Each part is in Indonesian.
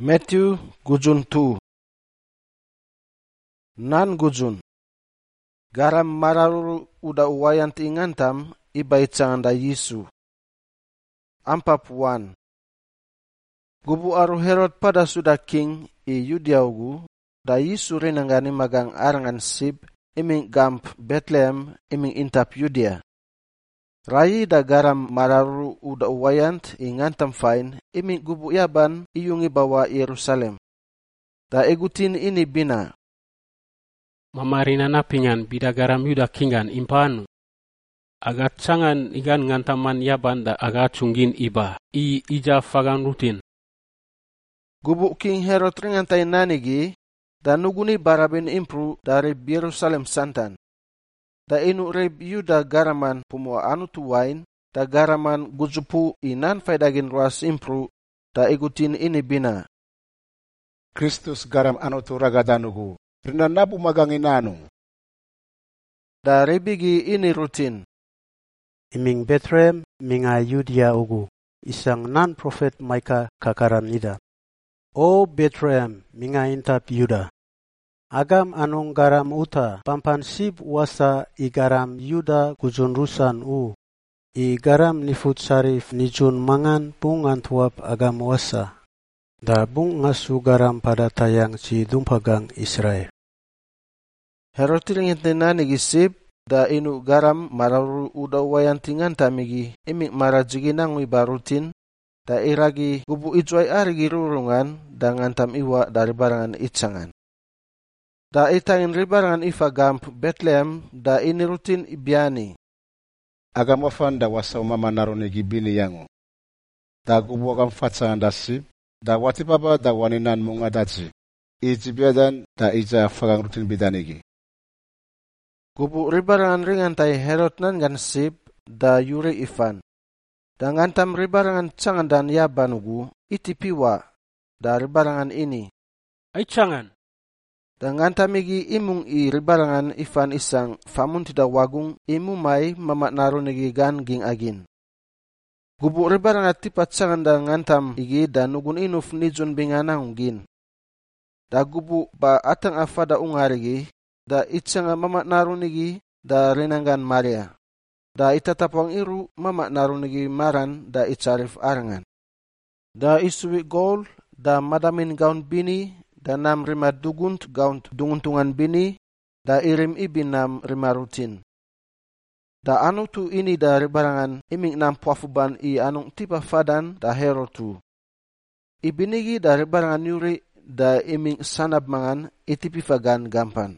Matthew gujun tu. Nan gujun. Garam mararuru uda uwayan tingantam ibay da Yesu. Ampapuan. Gubu aru Herod pada sudah king i Yudiaugu, da Yesu rinanggani magang arangan sib iming gamp Bethlehem iming intap Yudea. Rayi da garam mararuru uda uwayant ingantam fain iming gubu yaban iyungi bawa Yerusalem. Da egutin ini bina. Mamarina napingan bida garam yuda kingan impanu. Aga cangan igan ngantaman yaban da aga cungin iba. Ija fagan rutin. Gubu King Herod ringantai nanigi, da nuguni barabin impru dari Yerusalem santan. Da inu reb yuda garaman pumua anu tuwain, da garaman gujupu inan faidagin ruas impru, da igutin ini bina. Kristus garam anu tu ragadanugu, rinanapu magangin anu. Da rebigi ini rutin. Iming Bethlehem minga Yudea ugu, isang nan prophet Maika kakaram nida. O Bethlehem minga intap Yuda. Agam anong garam uta pampan sib wasa igaram Yuda gujun rusan u. Igaram nifut sarif nijun mangan pungan tuap agam wasa. Da bung ngasu garam pada tayang si dumpagang Israel. Herod tiringin gisib, da inu garam mararuru uda wayan tingan tamigi imik marajigi nangwi barutin, da iragi gubu ijuay arigi rurungan da ngantam iwa dari barangan itsangan. Da itangin ribarangan ifa gamp Bethlehem da ini rutin ibiani. Agam wafan da wasa umama narunigi bini yangu. Da gubu agam fatsangan da sib, da watipapa da waninan mungadaji. Ijibiadan da ija fagang rutin bidanigi. Gubu ribarangan ringantai Herod nan gan sib da yuri ifan. Da ngantam ribarangan cangan dan yabanugu itipiwa da ribarangan ini. Ay cangan. Da ngantamigi imung i ribarangan ifan isang famun tidak wagung imu mai mamak narunigi gan ging agin. Gubu ribarangan tipat cangan da ngantam igi da nugun inuf nijun binganang gin. Da gubu ba atang afada ungarigi da itsanga mamak narunigi da rinanggan Maria. Da itatapang iru mamak narunigi maran da icarif arangan. Da isuwi gol da madamin gaun bini da nam rima dugunt gaun dunguntungan bini da irim ibin nam rima rutin. Da anu tu ini da ribarangan iming nam puafuban i anung tipa fadan da Herod tu. Ibinigi da ribarangan yuri da iming sanab mangan itipifagan gampan.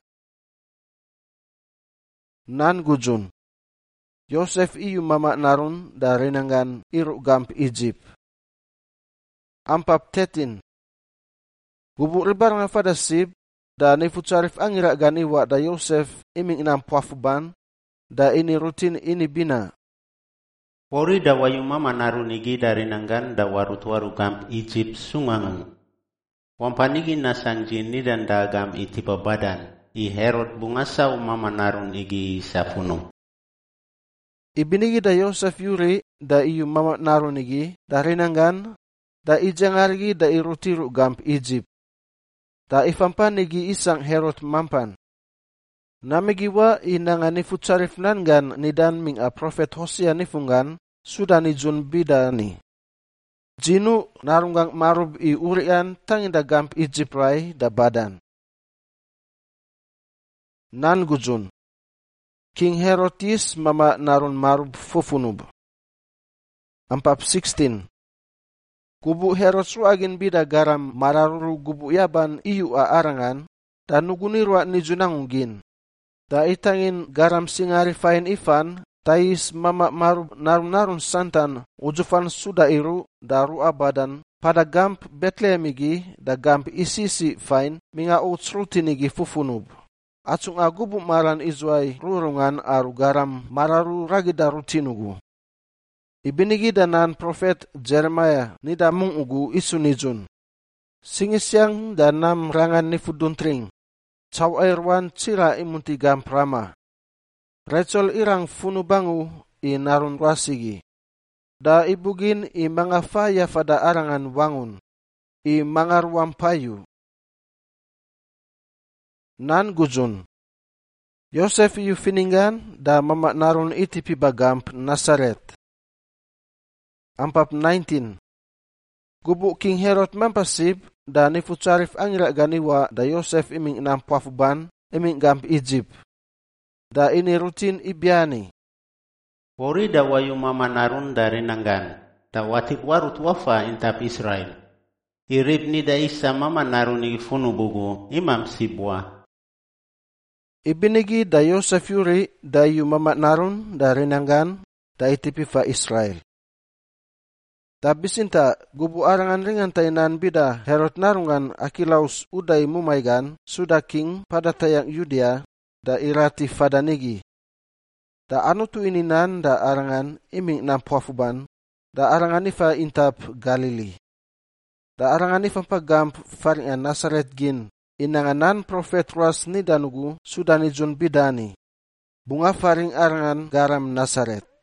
Nan gujun. Yosef iyu mama narun da rinangan iru gamp Egypt. Ampap tetin. Gubu ribarangan fada sib da nifucarif angira ganiwa da Yosef iming inam puafuban da ini rutin ini bina. Pori da wayu mama narunigi dari nanggan da waru gamp Egypt sungangan. Wampanigi nasang jini dan da gam itipa badan. I Herod bungasa umama narun igi safunong. Ibinigi da Yosef yuri da iyu mama narun igi da rinangan da ijangarigi da irutiru gamp Egypt. Da ifampan igi isang Herod mampan. Namigiwa inanga nifucarif nangan nidan ming a prophet Hosea nifungan sudah nijun bidani. Jinu narunggang marub i urian tangin da gamp Egypt rai da badan. Nan gujun. King Herodes mama narun marub fufunub. Ampap 16. Gubu Herod suagin bida garam mararuru gubu yaban iyu a arangan dan nuguni ruat nijunangungin. Da itangin garam singari fain ifan tais mama marub narun santan ujufan suda iru daru abadan pada gamp Bethlehem igi da gamp isisi fain minga utsrutinigi fufunub. Acung agubu maran izwai rurungan aru garam mararu ragi daru tinugu. Ibinigi danan prophet Jeremiah nidamung ugu isu nijun. Singisyang danam rangan nifuduntring. Caw airwan cira imunti gamprama. Rachel irang funubangu i narun rasigi. Da ibugin i mga faya fada arangan wangun. i mangarwam payu. Nan gujun. Yosef yu finingan da mama narun iti pi bagamp Nazaret. Ampap 19. Gubu King Herod mampasib da nifutsarif angira ganiwa da Yosef iming nampafuban iming gamp Egypt. Da ini rutin ibiani. Wori da wayu mama narun dari nanggan, da watik warut wafa intap Israel. Irip ni da isa mama narun ni funu bugu imam sibwa. Ibinigi da Yosef yuri da yu mama narun dari nanggan da itipi fa Israel. Tabisinta gubu arangan ringan tainan bida Herod narungan akilaus uday mumaigan suda king pada tayang Yudea da irati fadanigi. Da anu tu ininan da arangan iming nampuafuban da arangan ifa intap Galili. Da arangan ifa pagamp faringan Nazaret gin inanganan profet ras ni danugu suda ni Jun bidani. Bunga faring arangan garam Nazaret.